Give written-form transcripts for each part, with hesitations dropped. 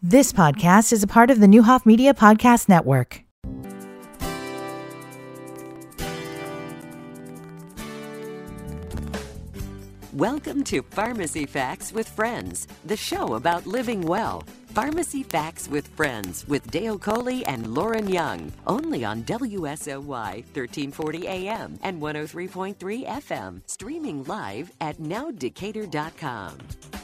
This podcast is a part of the Newhoff Media Podcast Network. Welcome to Pharmacy Facts with Friends, the show about living well. Pharmacy Facts with Friends with Dale Coley and Lauren Young, only on WSOY 1340 AM and 103.3 FM, streaming live at nowdecatur.com.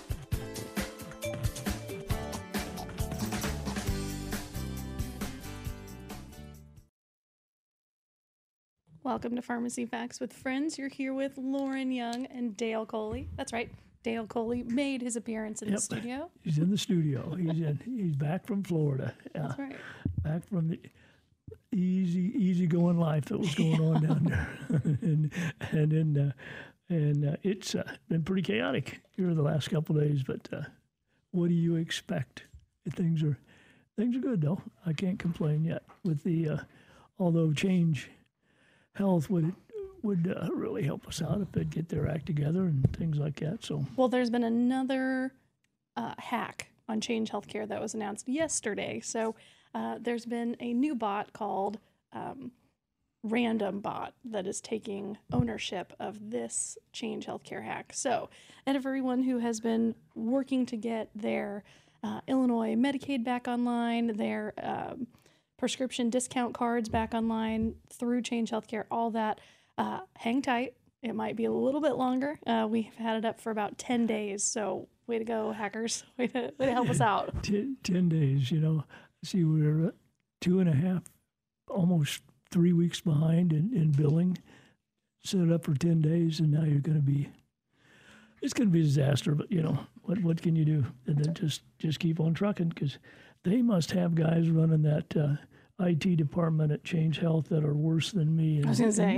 Welcome to Pharmacy Facts with Friends. You're here with Lauren Young and Dale Coley. That's right. Dale Coley made his appearance in the studio. He's in the studio. He's back from Florida. That's right. Back from the easy going life that was going on down there, and it's been pretty chaotic here the last couple of days. But what do you expect? Things are good though. I can't complain yet. With the although Change Health would really help us out if they'd get their act together and things like that. So, well, there's been another hack on Change Healthcare that was announced yesterday. So there's been a new bot called Random Bot that is taking ownership of this Change Healthcare hack. So, and everyone who has been working to get their Illinois Medicaid back online, their prescription discount cards back online through Change Healthcare, all that. Hang tight. It might be a little bit longer. We've had it up for about 10 days. So way to go, hackers. Way to help us out. 10 days, See, we're 2.5, almost 3 weeks behind in billing. Set it up for 10 days, and now it's going to be a disaster. But, what can you do? And then just keep on trucking, because they must have guys running that IT department at Change Health that are worse than me. And, I was going to say.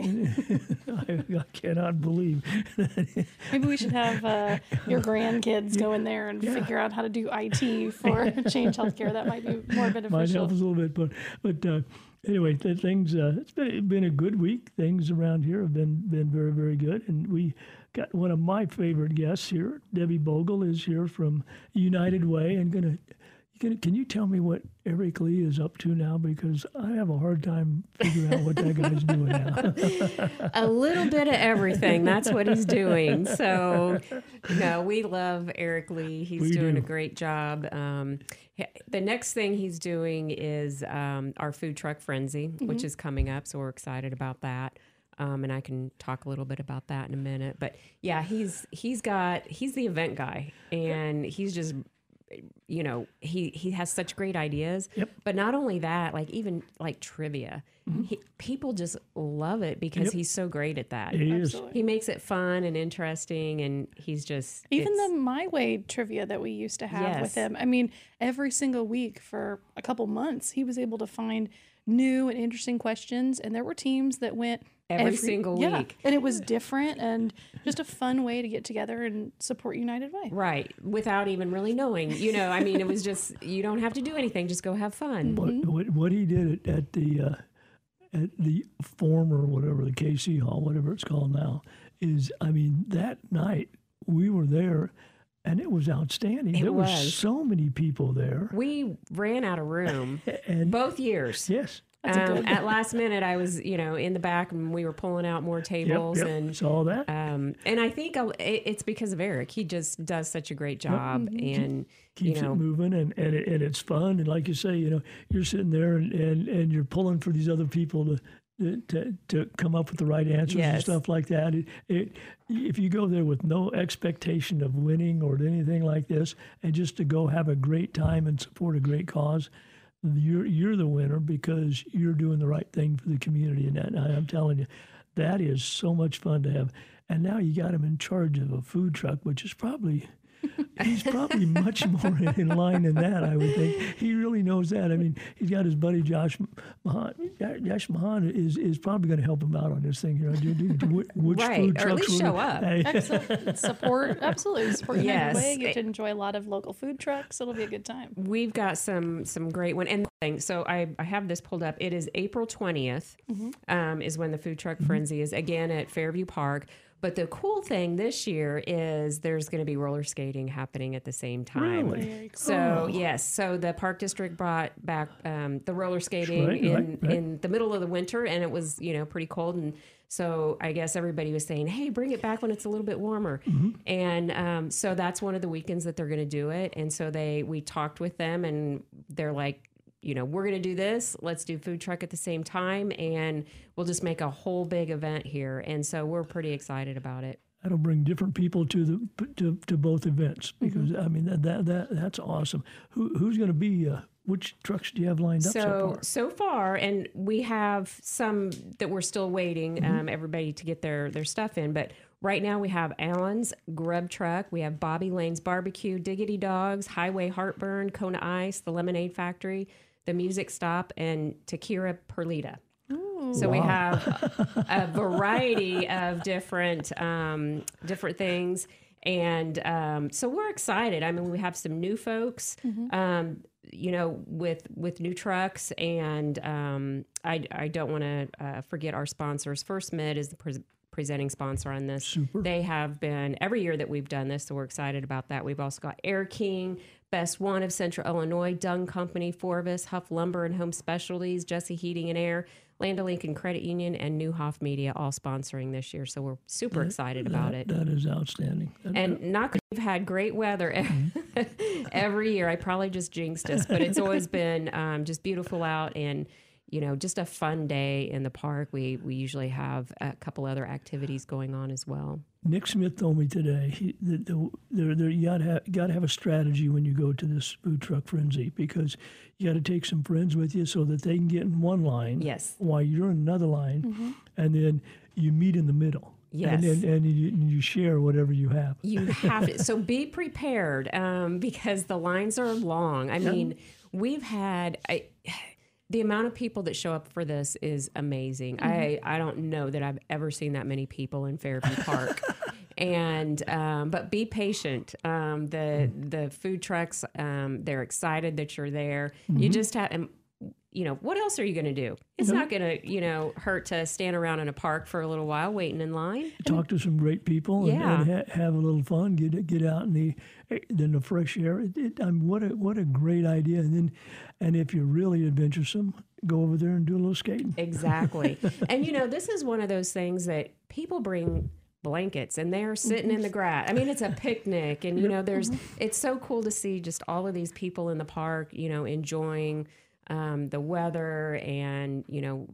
I cannot believe. Maybe we should have your grandkids go in there and figure out how to do IT for Change Healthcare. That might be more beneficial. Might help us a little bit. But anyway, things, it's been a good week. Things around here have been very, very good. And we got one of my favorite guests here. Debbie Bogle is here from United Way and can you tell me what Eric Lee is up to now? Because I have a hard time figuring out what that guy's doing now. A little bit of everything. That's what he's doing. So, we love Eric Lee. He's doing a great job. The next thing he's doing is our food truck frenzy, which is coming up. So we're excited about that. And I can talk a little bit about that in a minute. But yeah, he's the event guy, and he's just, he has such great ideas. Yep. But not only that, even trivia, people just love it because he's so great at that. He is. He makes it fun and interesting, and he's just even the My Way trivia that we used to have with him. I mean, every single week for a couple months, he was able to find new and interesting questions, and there were teams that went every single week. And it was different and just a fun way to get together and support United Way. Right. Without even really knowing, it was just, you don't have to do anything. Just go have fun. What he did at the former, whatever, the KC Hall, whatever it's called now, is, that night we were there and it was outstanding. There were so many people there. We ran out of room and both years. Yes. At last minute, I was, in the back, and we were pulling out more tables. And saw that. And I think it's because of Eric. He just does such a great job, and keeps it moving, and it's fun. And like you say, you're sitting there and you're pulling for these other people to come up with the right answers and stuff like that. If you go there with no expectation of winning or anything like this, and just to go have a great time and support a great cause, you're the winner because you're doing the right thing for the community. And I'm telling you, that is so much fun to have. And now you got him in charge of a food truck, which is probably He's probably much more in line than that, I would think. He really knows that. I mean, he's got his buddy Josh Mahan. Josh Mahan is probably going to help him out on this thing here. Which right, food or at least show up. Excellent. Support United Way. You get to enjoy a lot of local food trucks. It'll be a good time. We've got some great one. And thing. So I have this pulled up. It is April 20th is when the Food Truck Frenzy is, again, at Fairview Park. But the cool thing this year is there's going to be roller skating happening at the same time. Really? Very cool. So, yes. So the Park District brought back the roller skating in the middle of the winter, and it was, pretty cold. And so I guess everybody was saying, hey, bring it back when it's a little bit warmer. And so that's one of the weekends that they're going to do it. And so we talked with them, and they're like, we're going to do this. Let's do food truck at the same time, and we'll just make a whole big event here. And so we're pretty excited about it. That'll bring different people to both events because I mean that's awesome. Who's going to be? Which trucks do you have lined up so far? And we have some that we're still waiting everybody to get their stuff in, but. Right now we have Allen's Grub Truck, we have Bobby Lane's Barbecue, Diggity Dogs, Highway Heartburn, Kona Ice, the Lemonade Factory, the Music Stop, and Takira Perlita. Ooh. So we have a variety of different things, and so we're excited. I mean, we have some new folks, with new trucks, and I don't want to forget our sponsors. First Mid is the presenting sponsor on this. Super. They have been every year that we've done this, so we're excited about that. We've also got Air King, Best One of Central Illinois, Dung Company, Forvis, Huff Lumber and Home Specialties, Jesse Heating and Air, Land O'Lincoln Credit Union, and Newhoff Media all sponsoring this year. So we're super excited about it. That is outstanding. We've had great weather every year. I probably just jinxed us, but it's always been just beautiful out, and just a fun day in the park. We usually have a couple other activities going on as well. Nick Smith told me today you got to have a strategy when you go to this Food Truck Frenzy, because you got to take some friends with you so that they can get in one line while you're in another line, and then you meet in the middle. Yes. And you share whatever you have. You have to. So be prepared because the lines are long. I mean, we've had... the amount of people that show up for this is amazing. I don't know that I've ever seen that many people in Fairview Park. And but be patient. The food trucks, they're excited that you're there. You just have, what else are you going to do? It's not going to, hurt to stand around in a park for a little while waiting in line. Talk to some great people and have a little fun. Get out in the fresh air. What a great idea. And if you're really adventuresome, go over there and do a little skating. Exactly. And this is one of those things that people bring blankets and they're sitting in the grass. I mean, it's a picnic, and it's so cool to see just all of these people in the park, enjoying the weather, and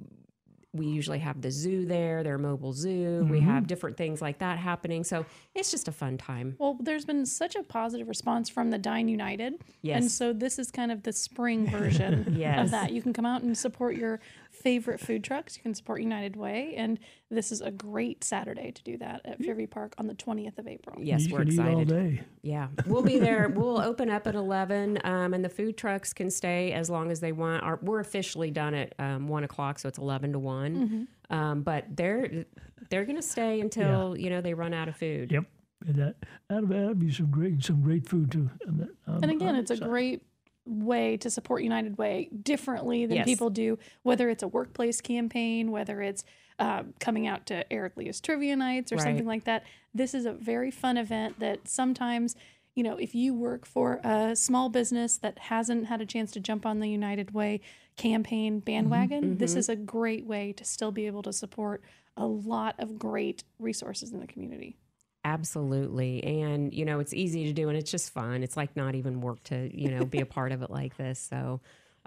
we usually have the zoo there, their mobile zoo. We have different things like that happening. So it's just a fun time. Well, there's been such a positive response from the Dine United. Yes. And so this is kind of the spring version of that. You can come out and support your favorite food trucks. You can support United Way. And this is a great Saturday to do that at Fairview Park on the 20th of April. Yes, you we're excited. Eat all day. Yeah, we'll be there. We'll open up at 11, and the food trucks can stay as long as they want. We're officially done at 1 o'clock, so it's 11 to 1. But they're going to stay until they run out of food. Yep, and that'd be some great food too. And again, it's a great way to support United Way differently than people do, whether it's a workplace campaign, whether it's coming out to Eric Leah's trivia nights or something like that. This is a very fun event that sometimes, if you work for a small business that hasn't had a chance to jump on the United Way campaign bandwagon, this is a great way to still be able to support a lot of great resources in the community. Absolutely. And, it's easy to do, and it's just fun. It's like not even work to, be a part of it like this. So,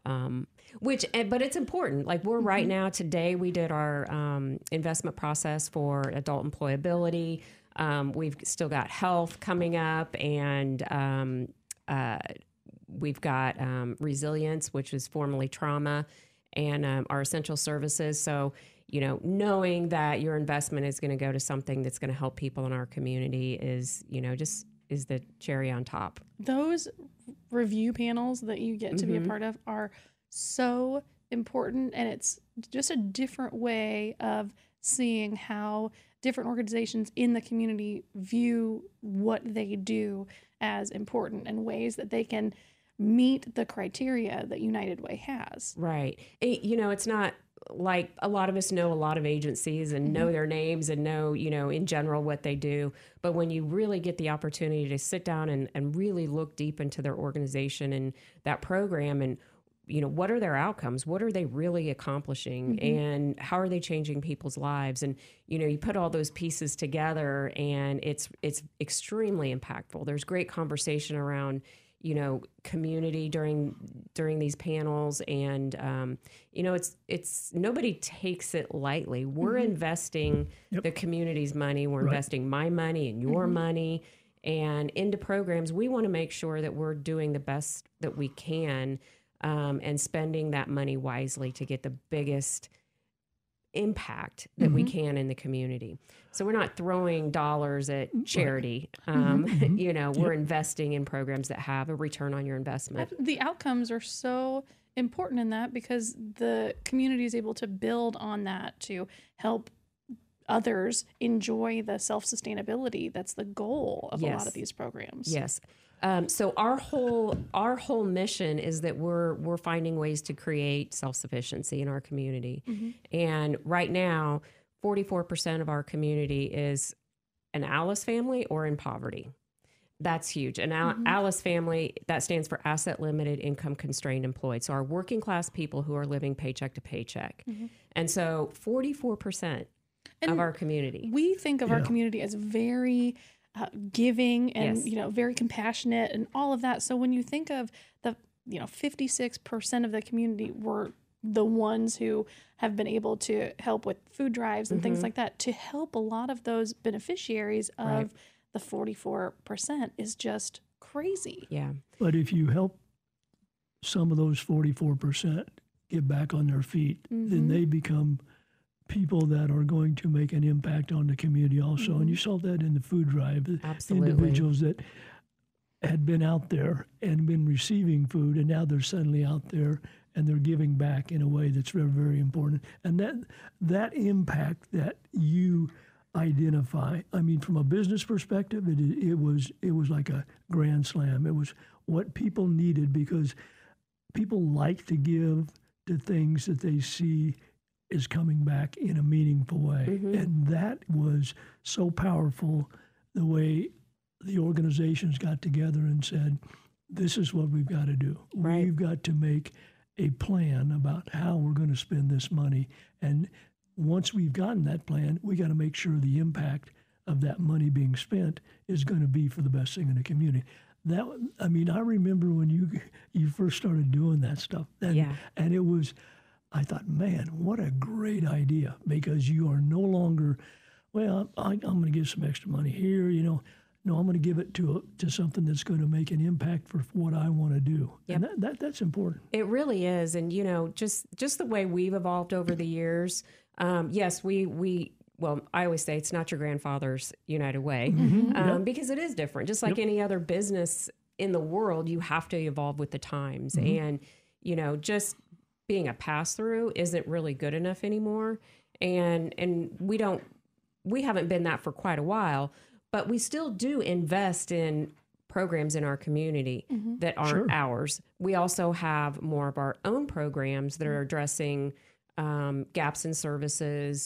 but it's important. Like we're right now, today we did our investment process for adult employability. We've still got health coming up, and we've got resilience, which is formerly trauma, and our essential services. So, knowing that your investment is going to go to something that's going to help people in our community is, just is the cherry on top. Those review panels that you get to be a part of are so important, and it's just a different way of seeing how different organizations in the community view what they do as important, and ways that they can meet the criteria that United Way has. Right. It's not like a lot of us know a lot of agencies and know their names and know, in general what they do. But when you really get the opportunity to sit down and really look deep into their organization and that program and, what are their outcomes? What are they really accomplishing? And how are they changing people's lives? And, you put all those pieces together and it's extremely impactful. There's great conversation around, community during these panels. And, it's nobody takes it lightly. We're investing the community's money. We're investing my money and your money and into programs. We want to make sure that we're doing the best that we can and spending that money wisely to get the biggest impact that we can in the community. So we're not throwing dollars at charity. We're investing in programs that have a return on your investment. The outcomes are so important in that because the community is able to build on that to help others enjoy the self-sustainability. That's the goal of a lot of these programs. Yes. So our whole mission is that we're finding ways to create self-sufficiency in our community. And right now, 44% of our community is an ALICE family or in poverty. That's huge. And ALICE family, that stands for Asset Limited Income Constrained Employed. So our working class people who are living paycheck to paycheck. And so 44% of our community. We think of our community as very giving and very compassionate and all of that. So when you think of the 56% of the community were the ones who have been able to help with food drives and things like that, to help a lot of those beneficiaries of the 44% is just crazy. Yeah. But if you help some of those 44% get back on their feet, then they become people that are going to make an impact on the community also. And you saw that in the food drive. Absolutely. Individuals that had been out there and been receiving food, and now they're suddenly out there and they're giving back in a way that's very, very important. And that impact that you identify, I mean, from a business perspective, it was like a grand slam. It was what people needed because people like to give to things that they see is coming back in a meaningful way. And that was so powerful, the way the organizations got together and said, this is what we've got to do. Right. We've got to make a plan about how we're going to spend this money. And once we've gotten that plan, we got to make sure the impact of that money being spent is going to be for the best thing in the community. I remember when you first started doing that stuff. And it was, I thought, man, what a great idea, because you are no longer, well, I'm going to give some extra money here, No, I'm going to give it to something that's going to make an impact for what I want to do. Yep. And that's important. It really is. And, just the way we've evolved over the years, yes, well, I always say it's not your grandfather's United Way, because it is different. Just like any other business in the world, you have to evolve with the times. And, just being a pass-through isn't really good enough anymore. And we haven't been that for quite a while, but we still do invest in programs in our community that aren't ours. We also have more of our own programs that are addressing gaps in services,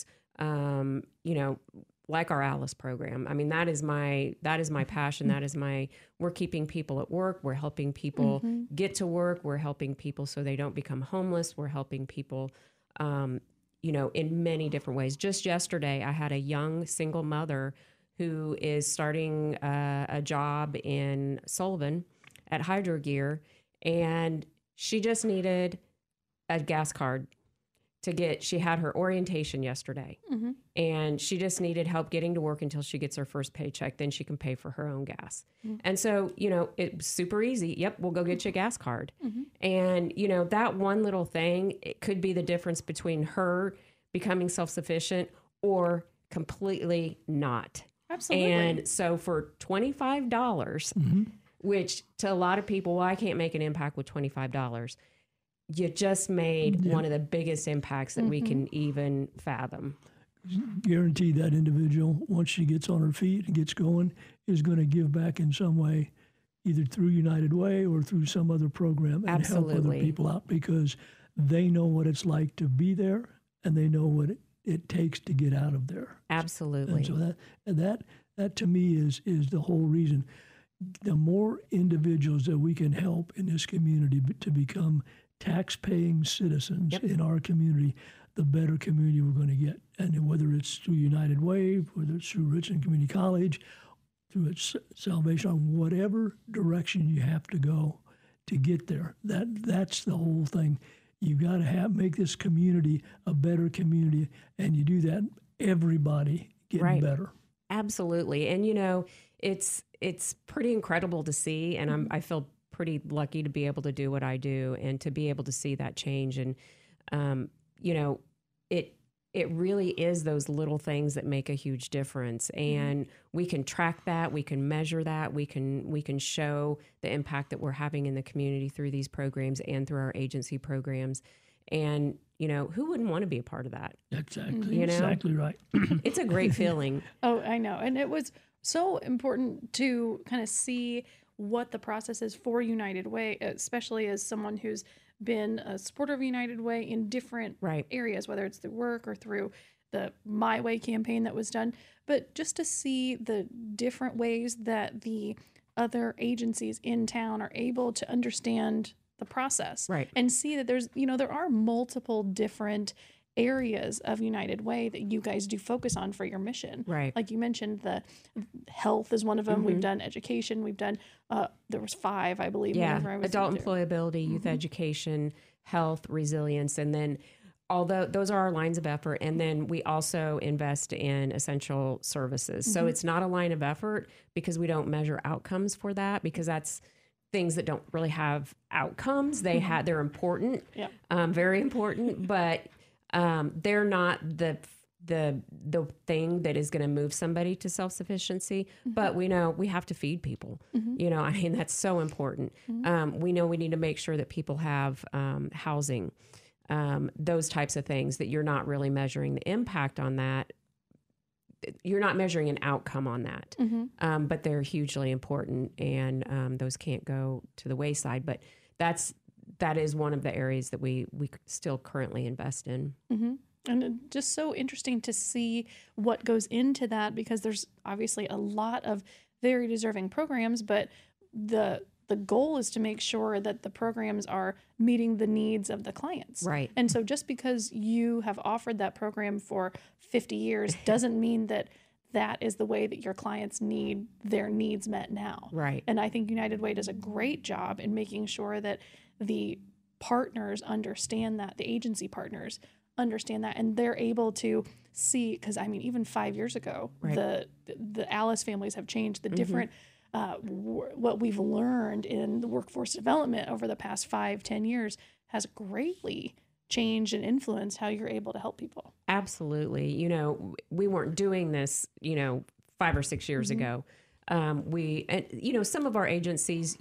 like our ALICE program. I mean, that is my passion. That is we're keeping people at work. We're helping people get to work. We're helping people so they don't become homeless. We're helping people, in many different ways. Just yesterday, I had a young single mother who is starting a job in Sullivan at Hydro Gear, and she just needed a gas card she had her orientation yesterday, and she just needed help getting to work until she gets her first paycheck. Then she can pay for her own gas. And so, it's super easy. Yep, we'll go get you a gas card. And, that one little thing, it could be the difference between her becoming self-sufficient or completely not. Absolutely. And so for $25, which to a lot of people, well, I can't make an impact with $25. You just made one of the biggest impacts that we can even fathom. Guaranteed that individual, once she gets on her feet and gets going, is going to give back in some way, either through United Way or through some other program and help other people out, because they know what it's like to be there and they know what it takes to get out of there. Absolutely. And so that to me is the whole reason. The more individuals that we can help in this community to become tax-paying citizens in our community, the better community we're going to get. And whether it's through United Way, whether it's through Richland Community College, through its Salvation Army, whatever direction you have to go to get there, that's the whole thing. You got to make this community a better community, and you do that, everybody getting better. Absolutely. And it's pretty incredible to see, and I feel pretty lucky to be able to do what I do and to be able to see that change. And it really is those little things that make a huge difference. And we can track that, we can measure that, we can show the impact that we're having in the community through these programs and through our agency programs. And, who wouldn't want to be a part of that? Exactly. Exactly right. It's a great feeling. Oh, I know. And it was so important to kind of see what the process is for United Way, especially as someone who's been a supporter of United Way in different areas, whether it's through work or through the My Way campaign that was done, but just to see the different ways that the other agencies in town are able to understand the process and see that there's, there are multiple different areas of United Way that you guys do focus on for your mission. Right. Like you mentioned, the health is one of them. We've done education. We've done, there was 5, I believe. Yeah. Adult employability, youth education, health, resilience. And then although those are our lines of effort. And then we also invest in essential services. So it's not a line of effort because we don't measure outcomes for that, because that's things that don't really have outcomes. They're important, very important, but they're not the thing that is going to move somebody to self-sufficiency, but we know we have to feed people. That's so important. We know we need to make sure that people have housing, those types of things that you're not really measuring the impact on that. You're not measuring an outcome on that, but they're hugely important, and those can't go to the wayside. But that is one of the areas that we still currently invest in. And just so interesting to see what goes into that, because there's obviously a lot of very deserving programs, but the goal is to make sure that the programs are meeting the needs of the clients. Right. And so just because you have offered that program for 50 years doesn't mean that that is the way that your clients need their needs met now. Right. And I think United Way does a great job in making sure that the partners understand that, the agency partners understand that, and they're able to see, because even 5 years ago, the Alice families have changed, the different what we've learned in the workforce development over the past 5-10 years has greatly changed and influenced how you're able to help people. Absolutely. We weren't doing this, 5 or 6 years ago. Some of our agencies,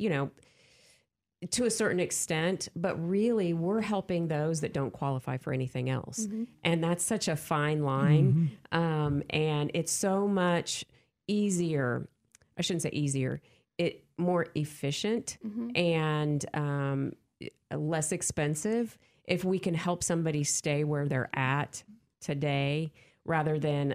to a certain extent, but really we're helping those that don't qualify for anything else. And that's such a fine line. And it's so much easier. I shouldn't say easier, more efficient and less expensive if we can help somebody stay where they're at today, rather than,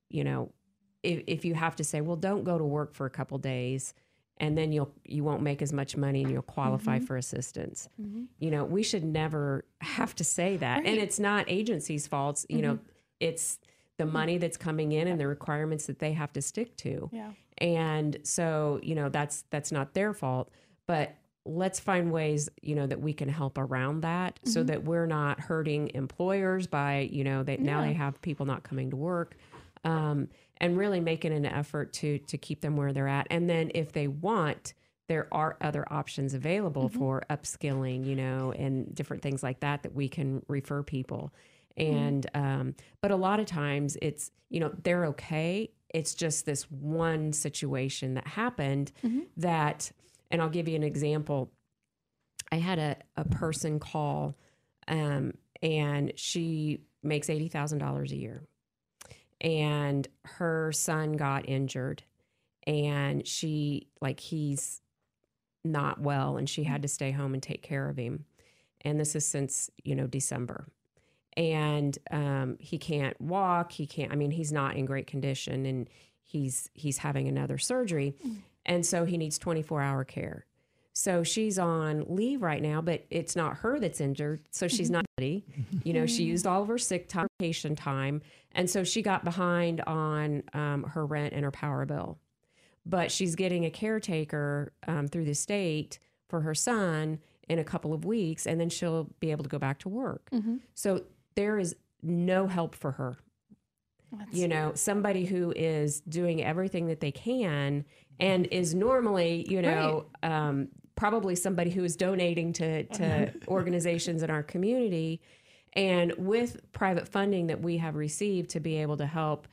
if you have to say, well, don't go to work for a couple days and then you won't make as much money and you'll qualify for assistance. We should never have to say that. Right. And it's not agencies' faults, it's the money that's coming in and the requirements that they have to stick to. Yeah. And so, that's not their fault, but let's find ways, that we can help around that so that we're not hurting employers by, now they have people not coming to work, and really making an effort to keep them where they're at. And then if they want, there are other options available for upskilling, and different things like that we can refer people. And, but a lot of times it's, they're okay. It's just this one situation that happened that, and I'll give you an example. I had a person call, and she makes $80,000 a year, and her son got injured, and he's not well, and she had to stay home and take care of him. And this is since, December. And he can't walk. He's not in great condition, and he's having another surgery. And so he needs 24-hour care. So she's on leave right now, but it's not her that's injured. So she's not ready. She used all of her sick time, vacation time. And so she got behind on her rent and her power bill. But she's getting a caretaker through the state for her son in a couple of weeks, and then she'll be able to go back to work. So there is no help for her. Somebody who is doing everything that they can and is normally, probably somebody who is donating to organizations in our community. And with private funding that we have received to be able to help,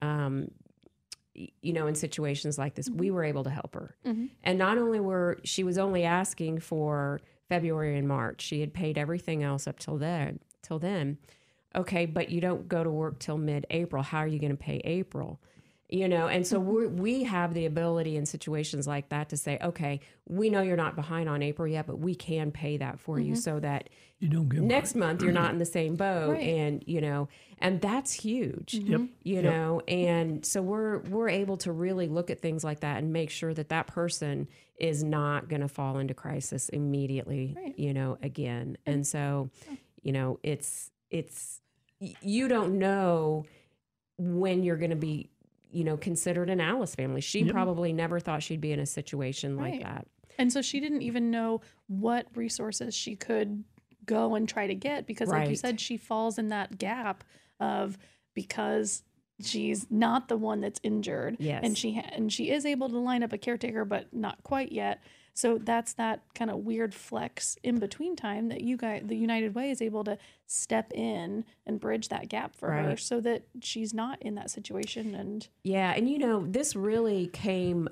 in situations like this, we were able to help her. And not only she was only asking for February and March. She had paid everything else up till then. Okay, but you don't go to work till mid-April. How are you going to pay April? And so we have the ability in situations like that to say, okay, we know you're not behind on April yet, but we can pay that for you so that you don't get next month you're not in the same boat. Right. And, and that's huge, and so we're able to really look at things like that and make sure that person is not going to fall into crisis immediately, again. And so, it's, you don't know when you're going to be, considered an Alice family. She probably never thought she'd be in a situation like that. And so she didn't even know what resources she could go and try to get because, like you said, she falls in that gap of because she's not the one that's injured. Yes. And she is able to line up a caretaker, but not quite yet. So that's that kind of weird flex in between time that the United Way is able to step in and bridge that gap for her so that she's not in that situation. And this really came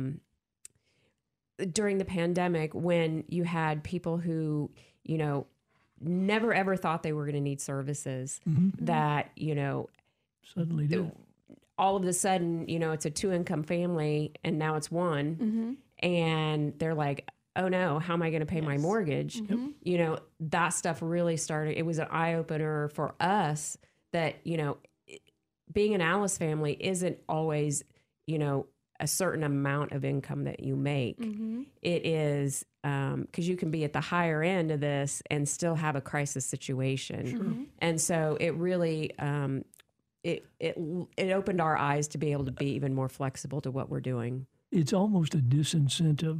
during the pandemic when you had people who, never ever thought they were going to need services that, suddenly do. All of a sudden, it's a 2-income family and now it's one. And they're like, oh no, how am I going to pay my mortgage? That stuff really started. It was an eye opener for us that, being an Alice family isn't always, a certain amount of income that you make. It is, because you can be at the higher end of this and still have a crisis situation. And so it really, it opened our eyes to be able to be even more flexible to what we're doing. It's almost a disincentive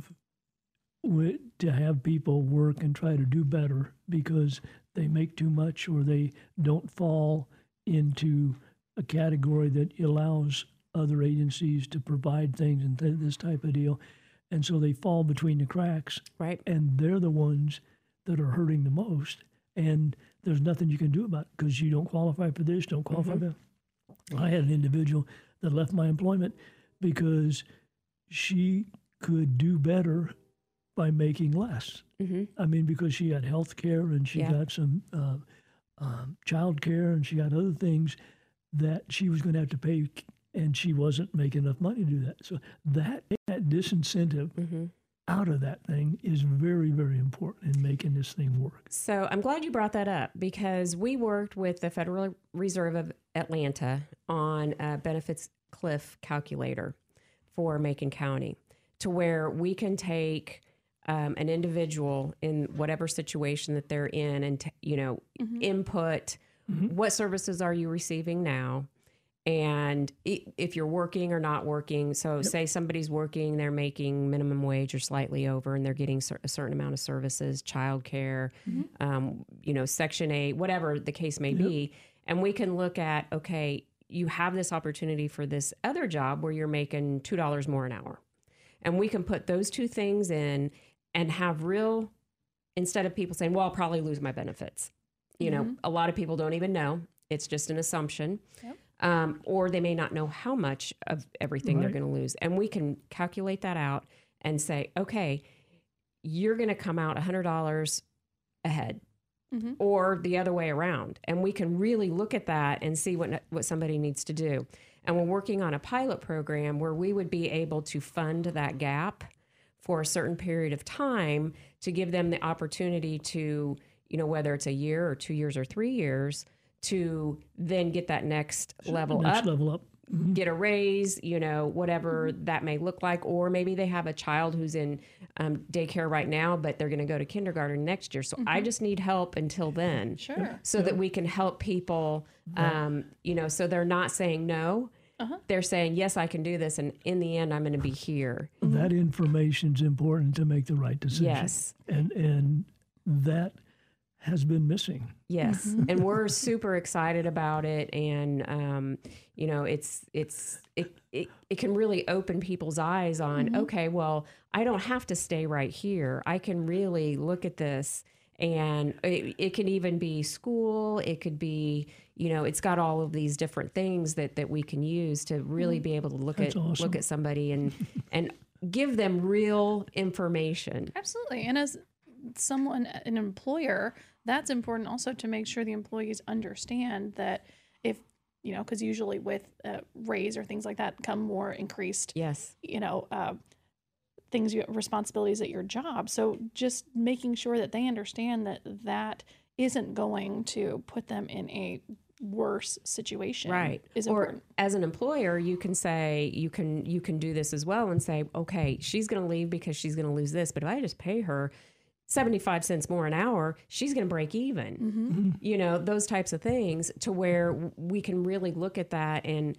to have people work and try to do better because they make too much or they don't fall into a category that allows other agencies to provide things and this type of deal. And so they fall between the cracks. Right. And they're the ones that are hurting the most. And there's nothing you can do about it because you don't qualify for this, don't qualify for that. I had an individual that left my employment because she could do better by making less. Because she had health care and she got some child care and she got other things that she was going to have to pay, and she wasn't making enough money to do that. So that disincentive out of that thing is very, very important in making this thing work. So I'm glad you brought that up because we worked with the Federal Reserve of Atlanta on a benefits cliff calculator for Macon County to where we can take an individual in whatever situation that they're in and, input what services are you receiving now? And if you're working or not working. So say somebody's working, they're making minimum wage or slightly over, and they're getting a certain amount of services, childcare, Section 8, whatever the case may be. And we can look at, okay, you have this opportunity for this other job where you're making $2 more an hour. And we can put those two things in and have instead of people saying, well, I'll probably lose my benefits. A lot of people don't even know. It's just an assumption. Or they may not know how much of everything they're going to lose. And we can calculate that out and say, okay, you're going to come out $100 ahead. Or the other way around. And we can really look at that and see what somebody needs to do. And we're working on a pilot program where we would be able to fund that gap for a certain period of time to give them the opportunity to, whether it's a year or 2 years or 3 years, to then get that next level up. Mm-hmm. Get a raise, whatever that may look like. Or maybe they have a child who's in daycare right now, but they're going to go to kindergarten next year. So I just need help until then. Sure. So that we can help people, so they're not saying no. They're saying, yes, I can do this. And in the end, I'm going to be here. That information's important to make the right decision. Yes. And that has been missing. Yes. And we're super excited about it. And, it can really open people's eyes on, okay, well, I don't have to stay right here. I can really look at this, and it can even be school. It could be, it's got all of these different things that we can use to really be able to look at somebody and give them real information. Absolutely. And as an employer, that's important also to make sure the employees understand that if, because usually with raise or things like that come more increased, responsibilities at your job. So just making sure that they understand that isn't going to put them in a worse situation. Right. Is or important. As an employer, you can say, you can do this as well and say, okay, she's going to leave because she's going to lose this. But if I just pay her 75 cents more an hour, she's going to break even. Those types of things, to where we can really look at that. And,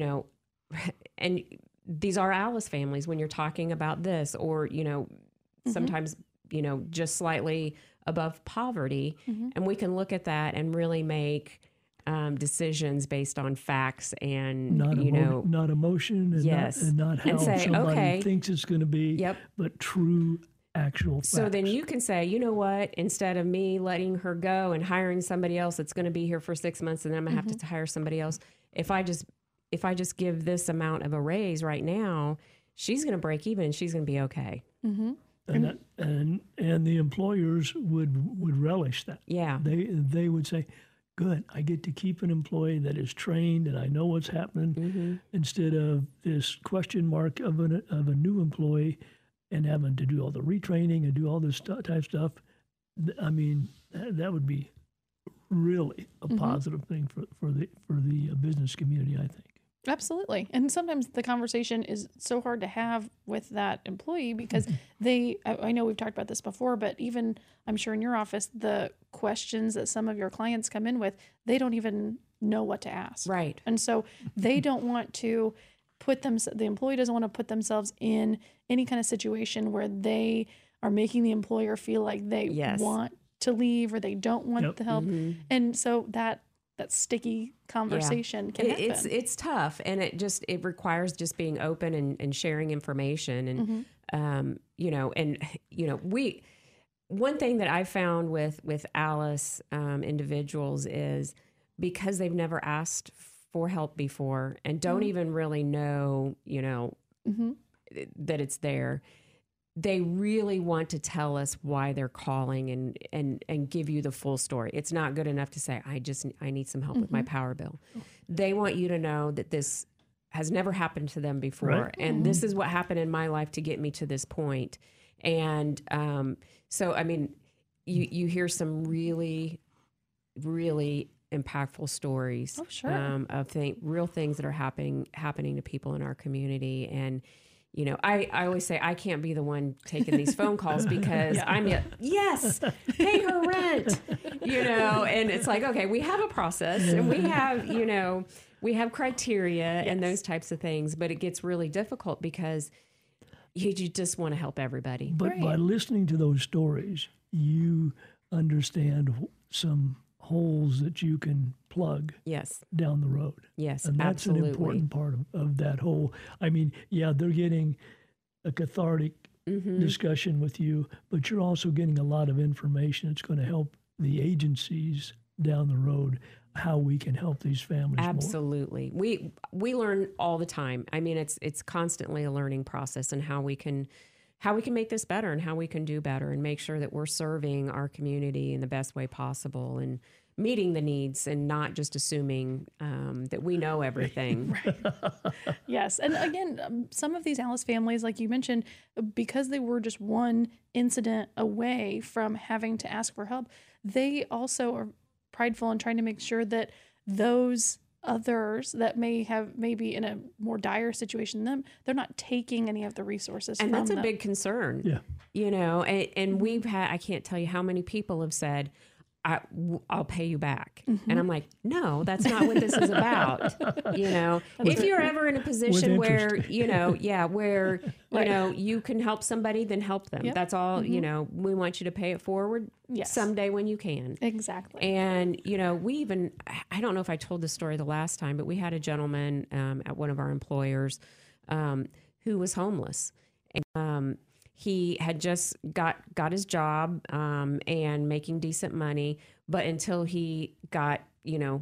and these are Alice families when you're talking about this, or, sometimes, just slightly above poverty. And we can look at that and really make decisions based on facts and, not emotion and not how say, somebody thinks it's going to be, but true actual facts. So then you can say, you know what, instead of me letting her go and hiring somebody else that's going to be here for 6 months, and then I'm going to have to hire somebody else, if I just give this amount of a raise right now, she's going to break even and she's going to be okay. And the employers would relish that. Yeah. They would say, good, I get to keep an employee that is trained and I know what's happening, instead of this question mark of a new employee and having to do all the retraining and do all this type of stuff. I mean, that would be really a positive thing for the business community, I think. Absolutely. And sometimes the conversation is so hard to have with that employee because I know we've talked about this before, but even I'm sure in your office, the questions that some of your clients come in with, they don't even know what to ask. Right. And so they don't want to the employee doesn't want to put themselves in any kind of situation where they are making the employer feel like they want to leave or they don't want the help. And so that sticky conversation can happen. It's tough, and it requires just being open and sharing information. And one thing that I found with Alice individuals is, because they've never asked for help before and don't even really know, that it's there, they really want to tell us why they're calling and give you the full story. It's not good enough to say, I need some help with my power bill. They want you to know that this has never happened to them before. Right. And this is what happened in my life to get me to this point. And so, I mean, you hear some really, really impactful stories of real things that are happening to people in our community. And I always say I can't be the one taking these phone calls because pay her rent, and it's like, okay, we have a process and we have criteria and those types of things, but it gets really difficult because you just want to help everybody. But by listening to those stories, you understand some holes that you can plug down the road. Yes, and that's absolutely an important part of that whole. I mean, they're getting a cathartic discussion with you, but you're also getting a lot of information that's going to help the agencies down the road how we can help these families Absolutely. More. We learn all the time. I mean, it's constantly a learning process, and how we can how we can make this better and how we can do better and make sure that we're serving our community in the best way possible and meeting the needs and not just assuming that we know everything. Yes. And again, some of these Alice families, like you mentioned, because they were just one incident away from having to ask for help, they also are prideful in trying to make sure that those others that may be in a more dire situation than them, they're not taking any of the resources and from that's a them. big concern. Yeah. You know, and we've had, I can't tell you how many people have said, I'll pay you back. And I'm like, no, that's not what this is about. You know, if you're ever in a position where, you know, where, you know, you can help somebody, then help them. Yep. That's all, you know, we want you to pay it forward someday when you can. Exactly. And, you know, we even, I don't know if I told this story the last time, but we had a gentleman at one of our employers who was homeless. And, he had just got his job and making decent money, but until he got, you know,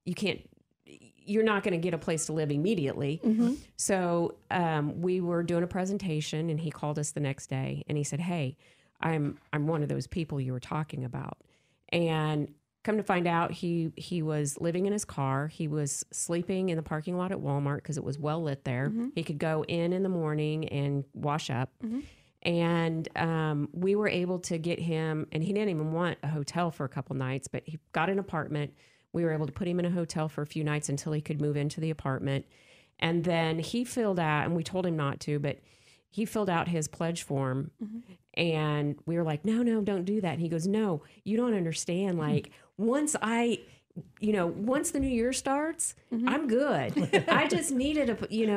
you're not going to get a place to live immediately. So we were doing a presentation, and he called us the next day, and he said, "Hey, I'm one of those people you were talking about." And come to find out, he was living in his car. He was sleeping in the parking lot at Walmart because it was well lit there. He could go in the morning and wash up. And we were able to get him, and he didn't even want a hotel for a couple nights, but he got an apartment. We were able to put him in a hotel for a few nights until he could move into the apartment. And then he filled out, and we told him not to, but he filled out his pledge form. And we were like, no, don't do that. And he goes, no, you don't understand. Like, once the new year starts, I'm good. I just needed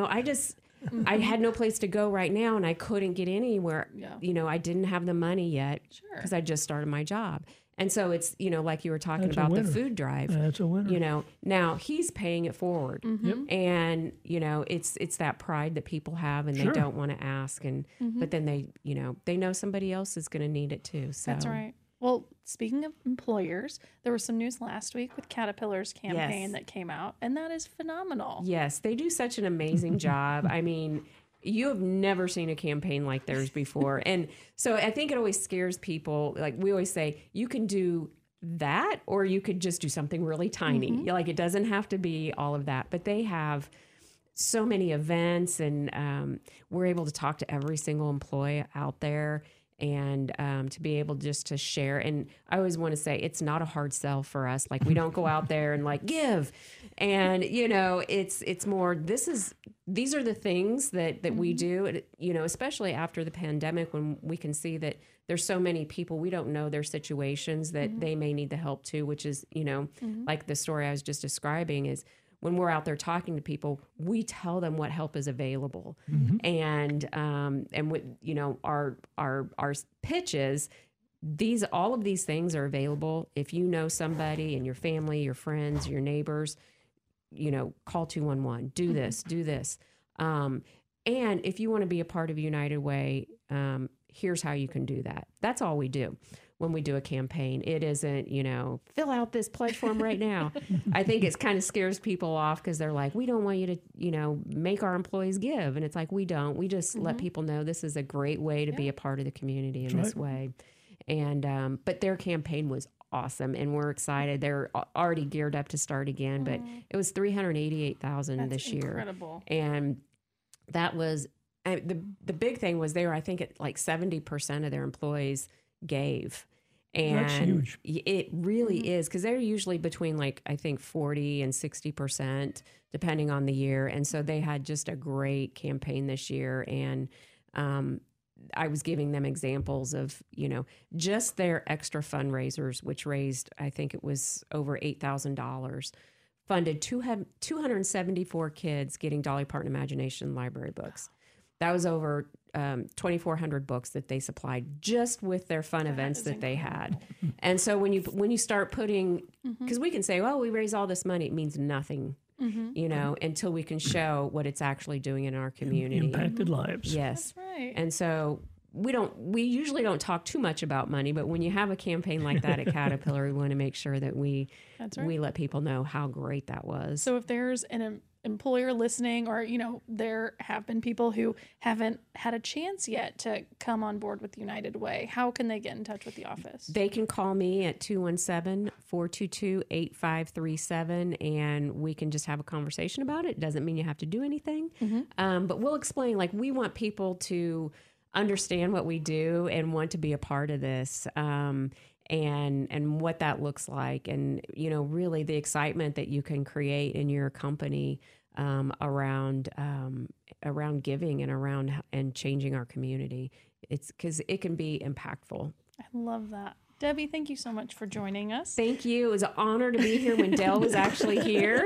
I had no place to go right now, and I couldn't get anywhere. You know, I didn't have the money yet because I just started my job. And so it's, you know, like you were talking about the food drive. That's a winner. You know, now he's paying it forward. And, you know, it's that pride that people have, and they don't want to ask. And but then they know somebody else is going to need it too. So That's right. Well, speaking of employers, there was some news last week with Caterpillar's campaign that came out, and that is phenomenal. Yes, they do such an amazing job. I mean, you have never seen a campaign like theirs before. And so I think it always scares people. Like we always say, you can do that, or you could just do something really tiny. Like it doesn't have to be all of that. But they have so many events, and we're able to talk to every single employee out there. And to be able just to share. And I always want to say it's not a hard sell for us. Like we don't go out there and like give. And, you know, it's more, these are the things that we do, you know, especially after the pandemic, when we can see that there's so many people, we don't know their situations, that they may need the help too, which is, you know, like the story I was just describing is, when we're out there talking to people, we tell them what help is available, and what, you know, our pitch is, all of these things are available. If you know somebody in your family, your friends, your neighbors, you know, call 211. Do this, do this, and if you want to be a part of United Way, here's how you can do that. That's all we do. When we do a campaign, it isn't, you know, fill out this pledge form right now. I think it kind of scares people off because they're like, we don't want you to, you know, make our employees give. And it's like, we don't. We just let people know this is a great way to be a part of the community in this way. And, but their campaign was awesome, and we're excited. They're already geared up to start again, but it was $388,000 this year. Incredible. And that was, the big thing was they were, I think, at like 70% of their employees gave. And that's huge. It really is, because they're usually between like, I think 40 and 60%, depending on the year. And so they had just a great campaign this year. And I was giving them examples of, you know, just their extra fundraisers, which raised, I think it was over $8,000, funded 274 kids getting Dolly Parton Imagination library books. That was over 2,400 books that they supplied just with their fun events that they had. And so when you start putting, because we can say, well, we raise all this money, it means nothing, you know, until we can show what it's actually doing in our community. Impacted lives. Yes. That's right. And so we usually don't talk too much about money, but when you have a campaign like that at Caterpillar, we want to make sure that we let people know how great that was. So if there's an employer listening, or, there have been people who haven't had a chance yet to come on board with United Way, how can they get in touch with the office? They can call me at 217-422-8537, and we can just have a conversation about it. Doesn't mean you have to do anything. But we'll explain, we want people to understand what we do and want to be a part of this. And what that looks like, and really the excitement that you can create in your company around giving and changing our community. It's because it can be impactful. I love that. Debbie, thank you so much for joining us. Thank you. It was an honor to be here when Dell was actually here.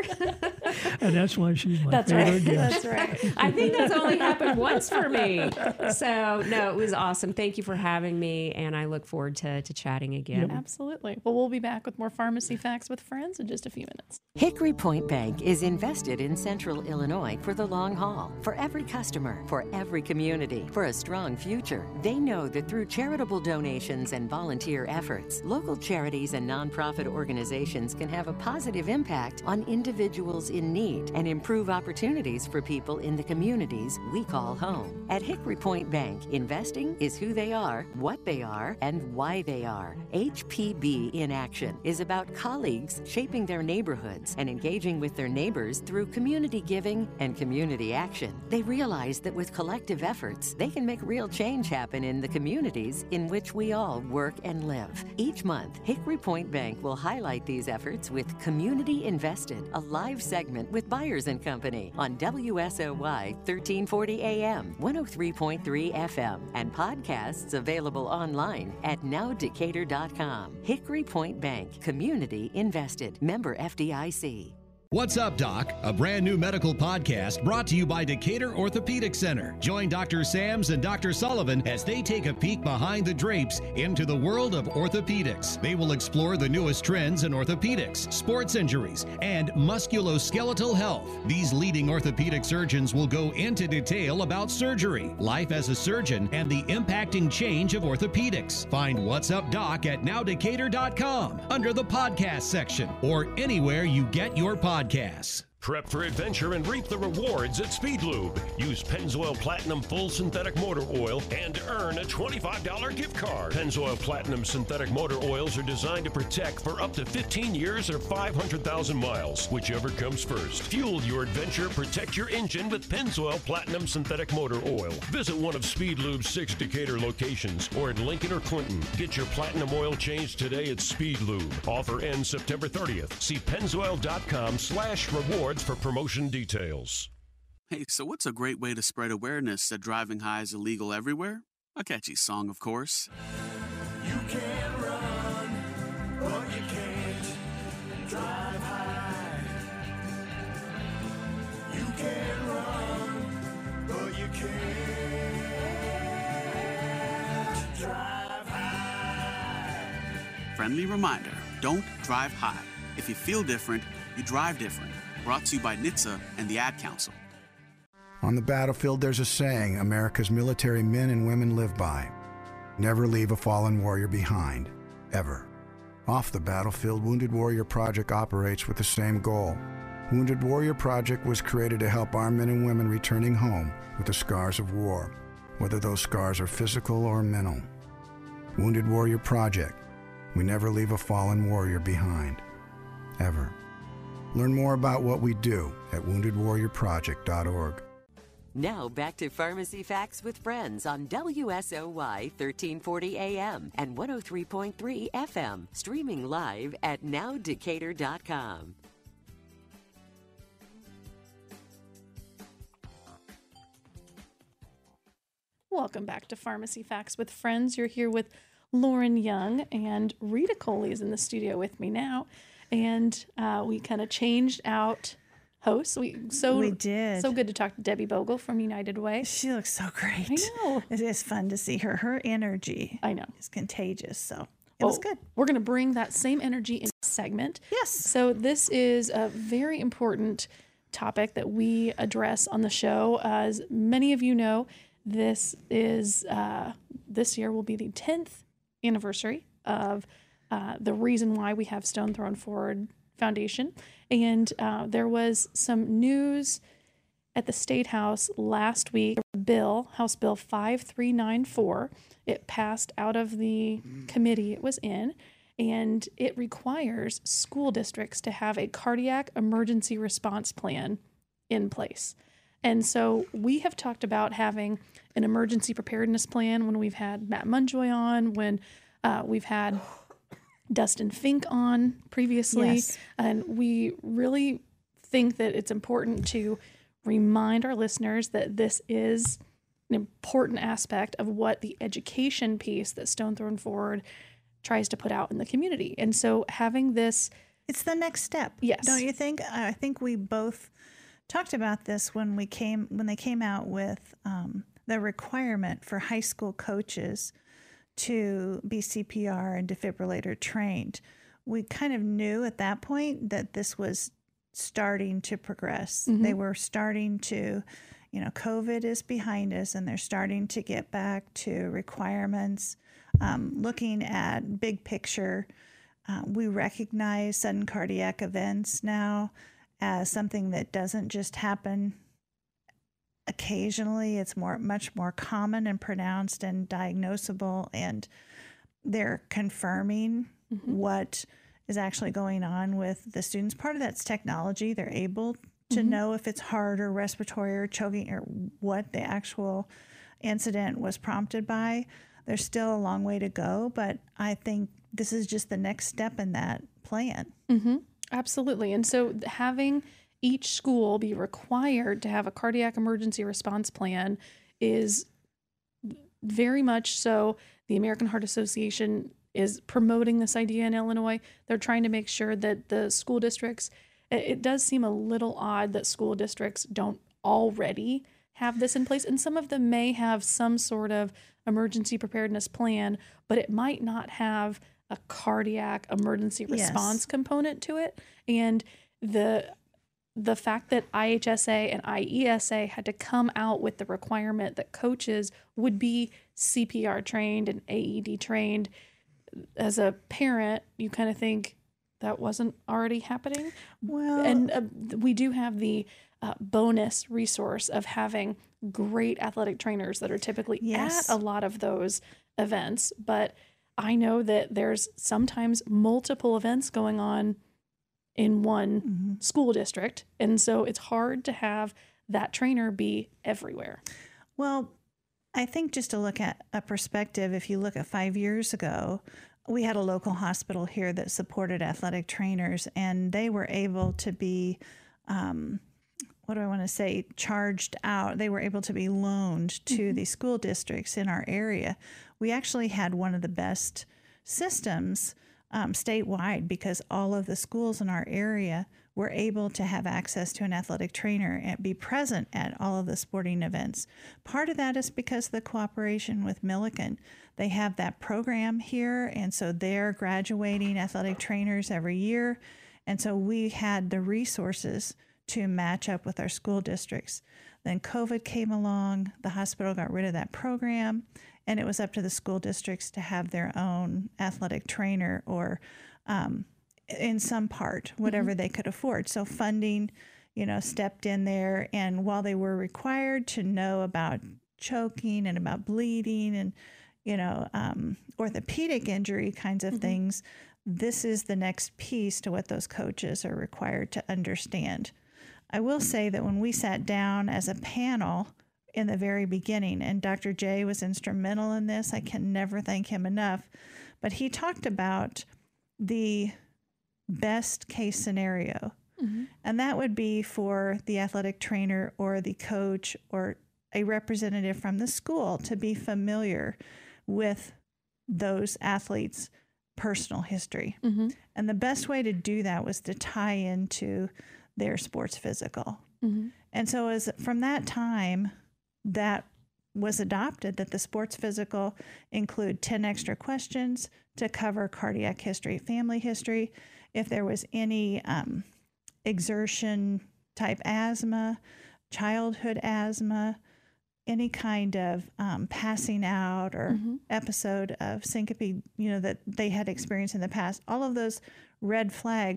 And that's why she's my favorite guest. That's right. I think that's only happened once for me. So, no, it was awesome. Thank you for having me, and I look forward to chatting again. Absolutely. Well, we'll be back with more Pharmacy Facts with Friends in just a few minutes. Hickory Point Bank is invested in Central Illinois for the long haul, for every customer, for every community, for a strong future. They know that through charitable donations and volunteer efforts, local charities and nonprofit organizations can have a positive impact on individuals in need and improve opportunities for people in the communities we call home. At Hickory Point Bank, investing is who they are, what they are, and why they are. HPB in Action is about colleagues shaping their neighborhoods and engaging with their neighbors through community giving and community action. They realize that with collective efforts, they can make real change happen in the communities in which we all work and live. Each month, Hickory Point Bank will highlight these efforts with Community Invested, a live segment with Byers & Company on WSOY 1340 AM, 103.3 FM, and podcasts available online at nowdecatur.com. Hickory Point Bank, Community Invested, member FDIC. What's Up, Doc? A brand new medical podcast brought to you by Decatur Orthopedic Center. Join Dr. Sams and Dr. Sullivan as they take a peek behind the drapes into the world of orthopedics. They will explore the newest trends in orthopedics, sports injuries, and musculoskeletal health. These leading orthopedic surgeons will go into detail about surgery, life as a surgeon, and the impacting change of orthopedics. Find What's Up, Doc at nowdecatur.com under the podcast section or anywhere you get your podcasts. Prep for adventure and reap the rewards at Speed Lube. Use Pennzoil Platinum Full Synthetic Motor Oil and earn a $25 gift card. Pennzoil Platinum Synthetic Motor Oils are designed to protect for up to 15 years or 500,000 miles, whichever comes first. Fuel your adventure, protect your engine with Pennzoil Platinum Synthetic Motor Oil. Visit one of Speed Lube's 6 Decatur locations or in Lincoln or Clinton. Get your platinum oil change today at Speed Lube. Offer ends September 30th. See pennzoil.com/rewards for promotion details. Hey, so what's a great way to spread awareness that driving high is illegal everywhere? A catchy song, of course. You can run, but you can't drive high. You can run, but you can't drive high. Friendly reminder, don't drive high. If you feel different, you drive different. Brought to you by NHTSA and the Ad Council. On the battlefield, there's a saying America's military men and women live by. Never leave a fallen warrior behind, ever. Off the battlefield, Wounded Warrior Project operates with the same goal. Wounded Warrior Project was created to help our men and women returning home with the scars of war, whether those scars are physical or mental. Wounded Warrior Project. We never leave a fallen warrior behind, ever. Learn more about what we do at woundedwarriorproject.org. Now back to Pharmacy Facts with Friends on WSOY 1340 AM and 103.3 FM, streaming live at nowdecatur.com. Welcome back to Pharmacy Facts with Friends. You're here with Lauren Young, and Rita Coley is in the studio with me now. And we kind of changed out hosts. We did. So good to talk to Debbie Bogle from United Way. She looks so great. I know. It is fun to see her. Her energy, I know, is contagious. So it was good. We're going to bring that same energy in this segment. Yes. So this is a very important topic that we address on the show. As many of you know, this year will be the 10th anniversary of the reason why we have Stone Thrown Forward Foundation. And there was some news at the State House last week. House Bill 5394. It passed out of the committee it was in, and it requires school districts to have a cardiac emergency response plan in place. And so we have talked about having an emergency preparedness plan when we've had Matt Munjoy on, when we've had Dustin Fink on previously. Yes. And we really think that it's important to remind our listeners that this is an important aspect of what the education piece that Stone Thrown Forward tries to put out in the community. And so having this... It's the next step. Yes. Don't you think? I think we both talked about this when they came out with the requirement for high school coaches to be CPR and defibrillator trained. We kind of knew at that point that this was starting to progress. Mm-hmm. They were starting to, COVID is behind us, and they're starting to get back to requirements. Looking at big picture, we recognize sudden cardiac events now as something that doesn't just happen occasionally. It's much more common and pronounced and diagnosable, and they're confirming what is actually going on with the students. Part of that's technology. They're able to know if it's heart or respiratory or choking or what the actual incident was prompted by. There's still a long way to go, but I think this is just the next step in that plan. Mm-hmm. Absolutely. And so having each school be required to have a cardiac emergency response plan is very much so. The American Heart Association is promoting this idea in Illinois. They're trying to make sure that the school districts, it does seem a little odd that school districts don't already have this in place. And some of them may have some sort of emergency preparedness plan, but it might not have a cardiac emergency response component to it. And the fact that IHSA and IESA had to come out with the requirement that coaches would be CPR trained and AED trained, as a parent, you kind of think that wasn't already happening. Well, and we do have the bonus resource of having great athletic trainers that are typically at a lot of those events. But I know that there's sometimes multiple events going on in one school district. And so it's hard to have that trainer be everywhere. Well, I think just to look at a perspective, if you look at 5 years ago, we had a local hospital here that supported athletic trainers, and they were able to be, charged out. They were able to be loaned to the school districts in our area. We actually had one of the best systems statewide, because all of the schools in our area were able to have access to an athletic trainer and be present at all of the sporting events. Part of that is because of the cooperation with Milliken. They have that program here, and so they're graduating athletic trainers every year. And so we had the resources to match up with our school districts. Then COVID came along, the hospital got rid of that program, and it was up to the school districts to have their own athletic trainer, or in some part, whatever they could afford. So funding, stepped in there. And while they were required to know about choking and about bleeding and, orthopedic injury kinds of things, this is the next piece to what those coaches are required to understand. I will say that when we sat down as a panel in the very beginning, and Dr. J was instrumental in this, I can never thank him enough, but he talked about the best case scenario. And that would be for the athletic trainer or the coach or a representative from the school to be familiar with those athletes' personal history. And the best way to do that was to tie into their sports physical. And so from that time, that was adopted, that the sports physical include 10 extra questions to cover cardiac history, family history, if there was any exertion type asthma, childhood asthma, any kind of passing out or episode of syncope, that they had experienced in the past. All of those red flags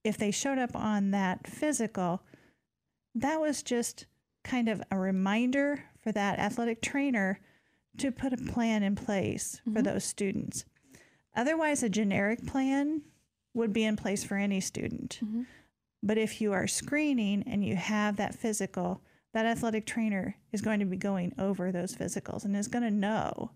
if they showed up on that physical, that was just kind of a reminder for that athletic trainer to put a plan in place for those students. Otherwise, a generic plan would be in place for any student. But if you are screening and you have that physical, that athletic trainer is going to be going over those physicals and is going to know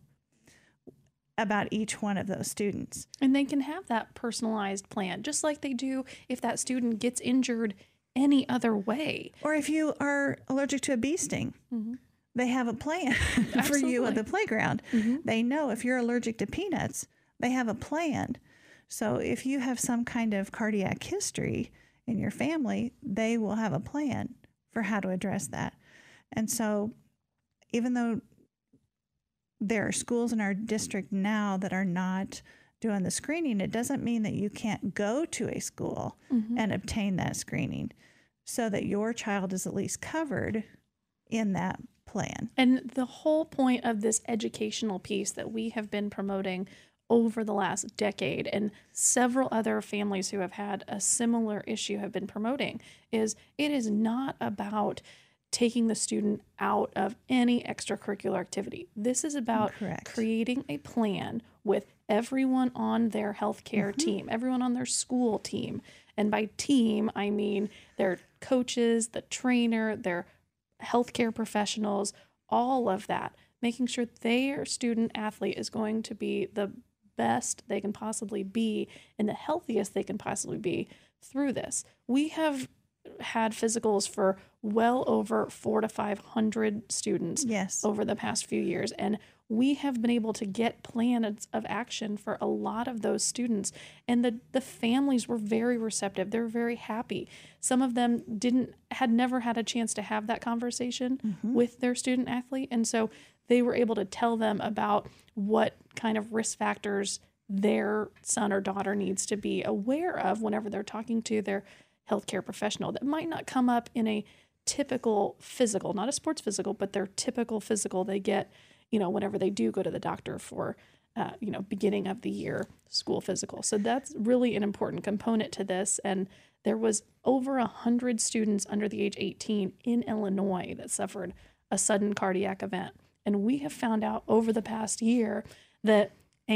about each one of those students. And they can have that personalized plan, just like they do if that student gets injured any other way. Or if you are allergic to a bee sting, they have a plan for you at the playground. They know if you're allergic to peanuts, they have a plan. So if you have some kind of cardiac history in your family, they will have a plan for how to address that. And so even though there are schools in our district now that are not doing the screening, it doesn't mean that you can't go to a school and obtain that screening so that your child is at least covered in that plan. And the whole point of this educational piece that we have been promoting over the last decade, and several other families who have had a similar issue have been promoting, is it is not about taking the student out of any extracurricular activity. This is about creating a plan with everyone on their healthcare team, everyone on their school team. And by team, I mean their coaches, the trainer, their healthcare professionals, all of that, making sure their student athlete is going to be the best they can possibly be and the healthiest they can possibly be through this. We have had physicals for well over 400 to 500 students over the past few years, and we have been able to get plans of action for a lot of those students, and the families were very receptive. They're very happy. Some of them had never had a chance to have that conversation with their student athlete, and so they were able to tell them about what kind of risk factors their son or daughter needs to be aware of whenever they're talking to their healthcare professional that might not come up in a typical physical, not a sports physical, but their typical physical they get, whenever they do go to the doctor for, beginning of the year school physical. So that's really an important component to this. And there was over 100 students under the age 18 in Illinois that suffered a sudden cardiac event. And we have found out over the past year that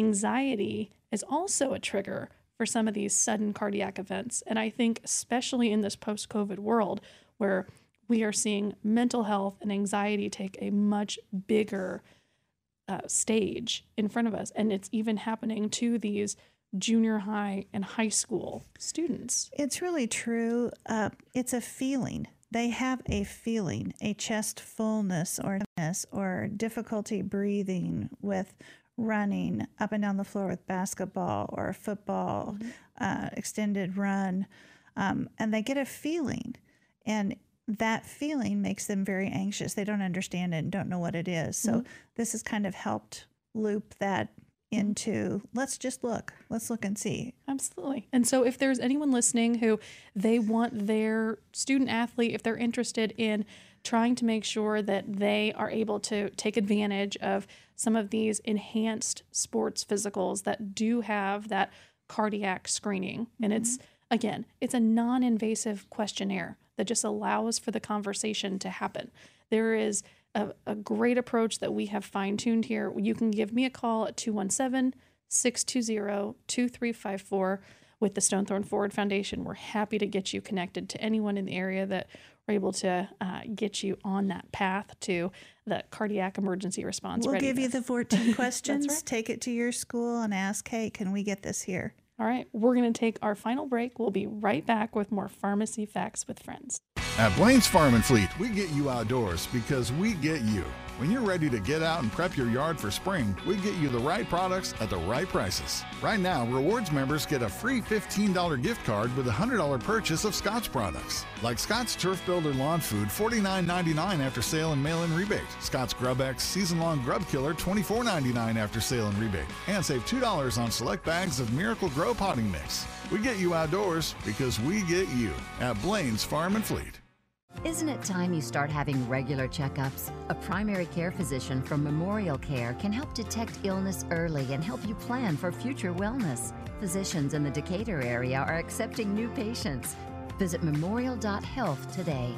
anxiety is also a trigger for some of these sudden cardiac events. And I think especially in this post-COVID world where we are seeing mental health and anxiety take a much bigger stage in front of us. And it's even happening to these junior high and high school students. It's really true. It's a feeling. They have a feeling, a chest fullness or difficulty breathing with running up and down the floor with basketball or football, extended run, and they get a feeling, and that feeling makes them very anxious. They don't understand it and don't know what it is. So this has kind of helped loop that into let's look and see. Absolutely. And so if there's anyone listening who they want their student athlete, if they're interested in trying to make sure that they are able to take advantage of some of these enhanced sports physicals that do have that cardiac screening. And it's a non-invasive questionnaire that just allows for the conversation to happen. There is a great approach that we have fine-tuned here. You can give me a call at 217-620-2354 with the Stonethorn Forward Foundation. We're happy to get you connected to anyone in the area that we're able to get you on that path to the cardiac emergency response We'll readiness. give you the 14 questions, That's right. Take it to your school and ask, hey, can we get this here? All right, we're going to take our final break. We'll be right back with more Pharmacy Facts with Friends. At Blaine's Farm and Fleet, we get you outdoors because we get you. When you're ready to get out and prep your yard for spring, we get you the right products at the right prices. Right now, Rewards members get a free $15 gift card with a $100 purchase of Scott's products. Like Scott's Turf Builder Lawn Food, $49.99 after sale and mail-in rebate. Scott's GrubX Season-Long Grub Killer, $24.99 after sale and rebate. And save $2 on select bags of Miracle Grow Potting Mix. We get you outdoors because we get you at Blaine's Farm and Fleet. Isn't it time you start having regular checkups? A primary care physician from Memorial Care can help detect illness early and help you plan for future wellness. physicians in the Decatur area are accepting new patients. Visit memorial.health today.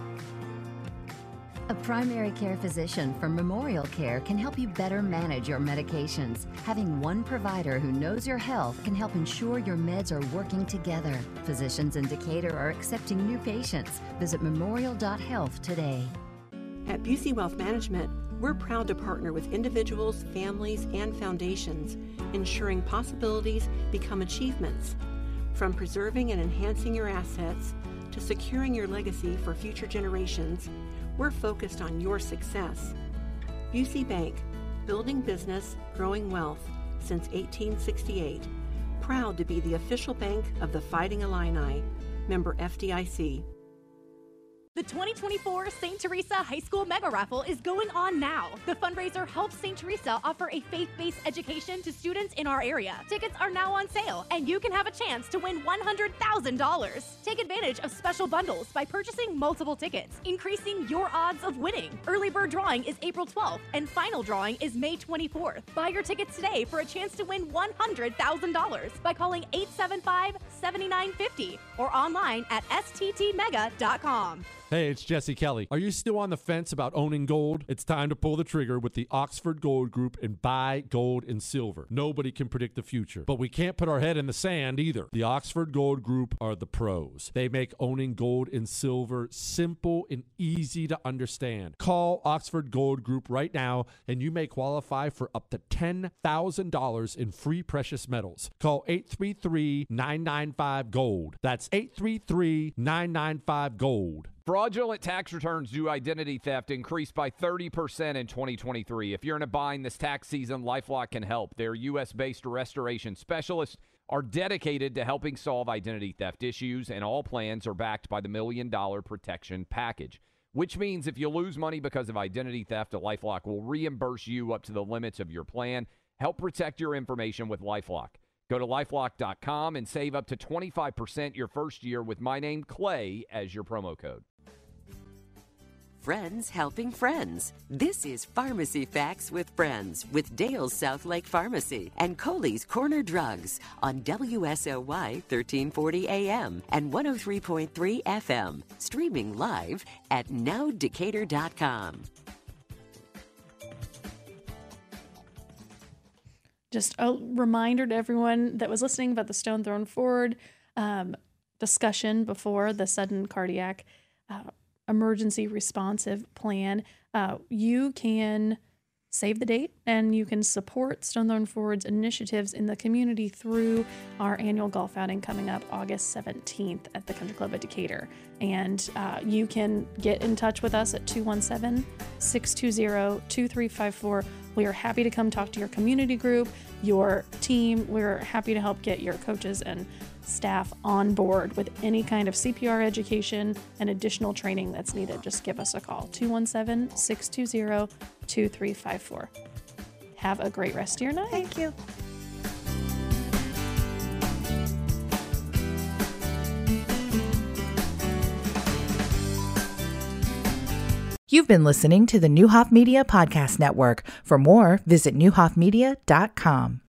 A primary care physician from Memorial Care can help you better manage your medications. Having one provider who knows your health can help ensure your meds are working together. Physicians in Decatur are accepting new patients. Visit memorial.health today. At Busey Wealth Management, we're proud to partner with individuals, families, and foundations, ensuring possibilities become achievements. From preserving and enhancing your assets to securing your legacy for future generations, we're focused on your success. Busey Bank, building business, growing wealth since 1868. Proud to be the official bank of the Fighting Illini. Member FDIC. The 2024 St. Teresa High School Mega Raffle is going on now. The fundraiser helps St. Teresa offer a faith-based education to students in our area. Tickets are now on sale, and you can have a chance to win $100,000. Take advantage of special bundles by purchasing multiple tickets, increasing your odds of winning. Early bird drawing is April 12th, and final drawing is May 24th. Buy your tickets today for a chance to win $100,000 by calling 875-7950 or online at sttmega.com. Hey, it's Jesse Kelly. Are you still on the fence about owning gold? It's time to pull the trigger with the Oxford Gold Group and buy gold and silver. Nobody can predict the future, but we can't put our head in the sand either. The Oxford Gold Group are the pros. They make owning gold and silver simple and easy to understand. Call Oxford Gold Group right now, and you may qualify for up to $10,000 in free precious metals. Call 833-995-GOLD. That's 833-995-GOLD. Fraudulent tax returns due to identity theft increased by 30% in 2023. If you're in a bind this tax season, LifeLock can help. Their U.S.-based restoration specialists are dedicated to helping solve identity theft issues, and all plans are backed by the $1 Million Protection Package, which means if you lose money because of identity theft, LifeLock will reimburse you up to the limits of your plan. Help protect your information with LifeLock. Go to LifeLock.com and save up to 25% your first year with my name, Clay, as your promo code. Friends helping friends. This is Pharmacy Facts with Friends with Dale's South Lake Pharmacy and Coley's Corner Drugs on WSOY 1340 AM and 103.3 FM. Streaming live at nowdecatur.com. Just a reminder to everyone that was listening about the Stone Thrown Forward discussion before the sudden cardiac emergency responsive plan. You can save the date and you can support Stone Thrown Forward's initiatives in the community through our annual golf outing coming up August 17th at the Country Club at Decatur. And you can get in touch with us at 217-620-2354. We are happy to come talk to your community group, your team. We're happy to help get your coaches and staff on board with any kind of CPR education and additional training that's needed. Just give us a call, 217-620-2354. Have a great rest of your night. Thank you. You've been listening to the Neuhoff Media Podcast Network. For more, visit neuhoffmedia.com.